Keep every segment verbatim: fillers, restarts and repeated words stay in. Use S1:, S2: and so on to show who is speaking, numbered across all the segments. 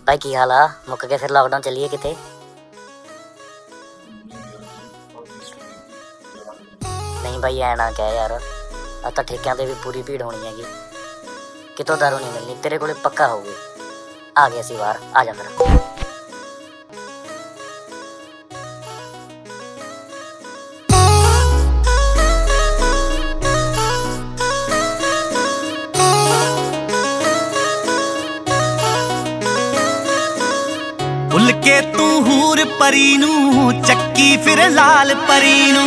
S1: भाई की हाल आ? मुक के फिर लॉकडाउन चलिए किते? नहीं भाई ऐ ना कह यार, अब तो ठेकिਆਂ ਤੇ भी पूरी भीड़ होनी हैगी। कितों दारू नहीं मिलनी, तेरे कोले पक्का होगी। आ गया सी बाहर, आ जा फिर।
S2: भुल के तू हूर परी नू चक्की फिर लाल परी नू,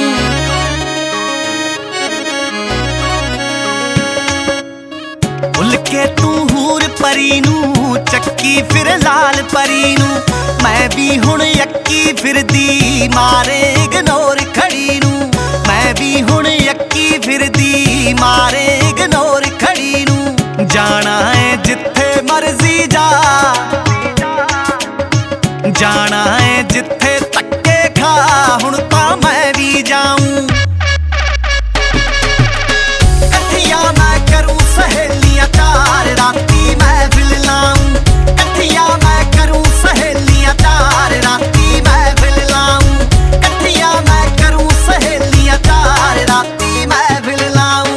S2: भुल के तू हूर परी नू चक्की फिर लाल परी नू। मैं भी हुण यक्की फिरदी मारे इग्नोर खड़ी नू, मैं भी हुण यक्की फिरदी मारे इग्नोर खड़ी नू। जाना है जिथे मर्जी जा, जाना है जिथे धक्के खा, हुण तां मैं भी जाऊं। कठिया मैं करूं सहेलियां चार, राती महफिल लाऊं। कठिया मैं करूं सहेलियां चार, राती महफिल लाऊं। कठिया मैं करूं सहेलियां चार, राती महफिल लाऊं।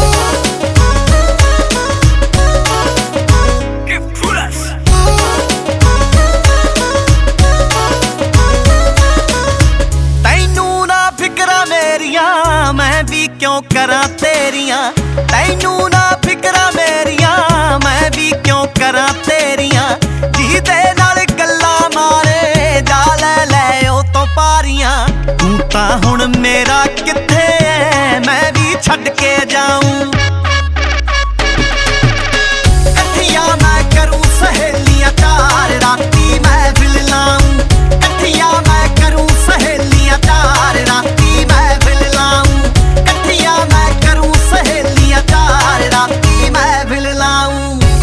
S2: मैं भी क्यों करा तेरियां, तैनू ना फिकरा मेरियां, मैं भी क्यों करा तेरियां। जीदे नाल गल्ला मारे जा ले ले ओ तो पारियां। तू तां हुण मेरा किथे है, मैं भी छड्ड के जाऊं। कठिया मैं करूं सहेलियां चार, राती महफिल लाऊं। कठिया मैं करूं सहेलियां चार, राती महफिल लाऊं। कठिया मैं करूं सहेलियां चार, राती महफिल लाऊं।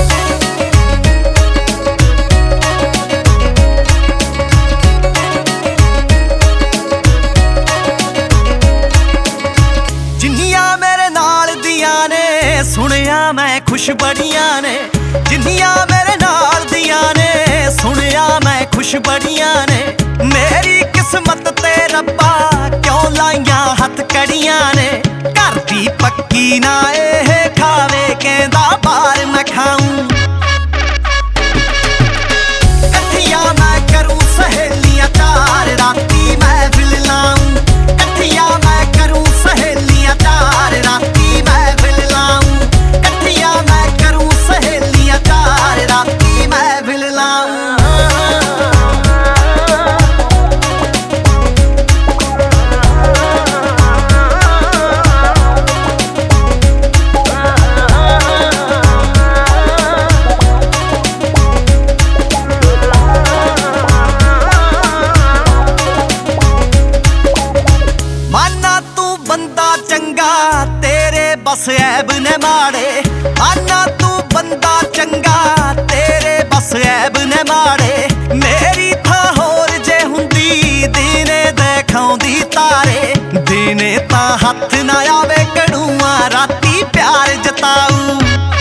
S2: जिन्नियां मेरे नाल दियां ने सुनिया मैं खुश बड़ियां ने। जिन्नियां मेरे नाल दियां ने सुनिया मैं खुश बड़ियां ने। मेरी किस्मत ते रब्बा क्यों लाइयां हथ कड़ियां ने। घर दी पक्की ना एह खावे कहंदा बाहर मैं खाऊं। कठिया मैं करूं सहेलियां चार, राती महफिल लाऊं। कठिया मैं करूं सहेलियां चार, राती महफिल लाऊं। कठिया मैं करूं सहेलियां चार, राती महफिल लाऊं। बस ऐब ने माड़े आना, तू बंदा चंगा तेरे बस ऐब ने माड़े। मेरी था होर जे हुंदी दिने दिखाउंदी तारे, दिने तां हथ ना आवे कड़ूआ, राती प्यार जताऊं।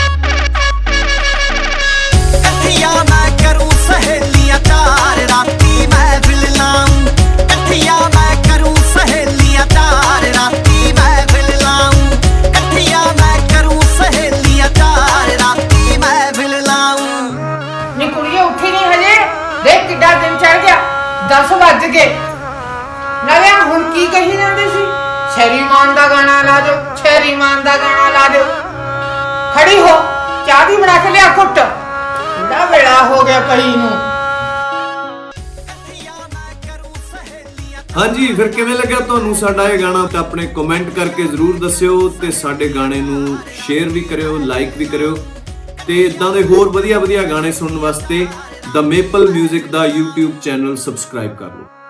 S2: कठिया मैं करूं सहेलियां चार, राती महफिल लाऊं। कठिया मैं करूं सहेलियां चार, राती महफिल लाऊं। कठिया मैं करूं सहेलियां चार, राती महफिल लाऊं।
S3: नी कुड़िए उठी नहीं हजे, देख किड्डा दिन चढ़ गया, दस बज गए। नाले हुण की कही जांदे सी? शहरी मान दा गाना ला दो, शहरी मान दा गाना ला दो। खड़ी हो, चाह दी बना के लिया घुट, किड्डा वेला हो गया कही नूं।
S4: हाँ जी, फिर किवें लग्या तुहानूं साडा ये गाना? ते अपने कमेंट करके जरूर दस्सिओ ते साडे गाने नूं शेयर भी करिओ, लाइक भी करिओ ते इदां दे होर वधिया वधिया गाने सुनन वास्ते द मेपल म्यूजिक दा यूट्यूब चैनल सबसक्राइब कर लो।